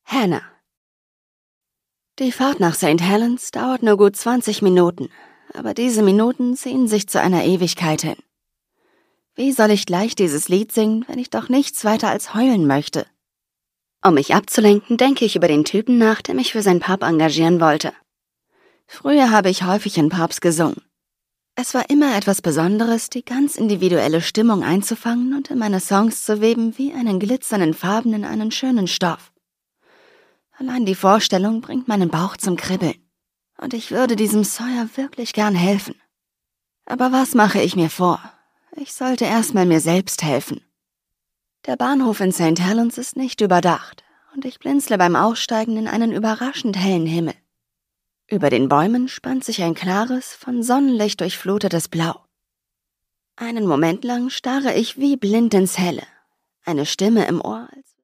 Hannah. Die Fahrt nach St. Helens dauert nur gut 20 Minuten, aber diese Minuten ziehen sich zu einer Ewigkeit hin. Wie soll ich gleich dieses Lied singen, wenn ich doch nichts weiter als heulen möchte? Um mich abzulenken, denke ich über den Typen nach, der mich für sein Pub engagieren wollte. Früher habe ich häufig in Pubs gesungen. Es war immer etwas Besonderes, die ganz individuelle Stimmung einzufangen und in meine Songs zu weben wie einen glitzernden Farben in einen schönen Stoff. Allein die Vorstellung bringt meinen Bauch zum Kribbeln. Und ich würde diesem Sawyer wirklich gern helfen. Aber was mache ich mir vor? Ich sollte erstmal mir selbst helfen. Der Bahnhof in St. Helens ist nicht überdacht und ich blinzle beim Aussteigen in einen überraschend hellen Himmel. Über den Bäumen spannt sich ein klares, von Sonnenlicht durchflutetes Blau. Einen Moment lang starre ich wie blind ins Helle, eine Stimme im Ohr, als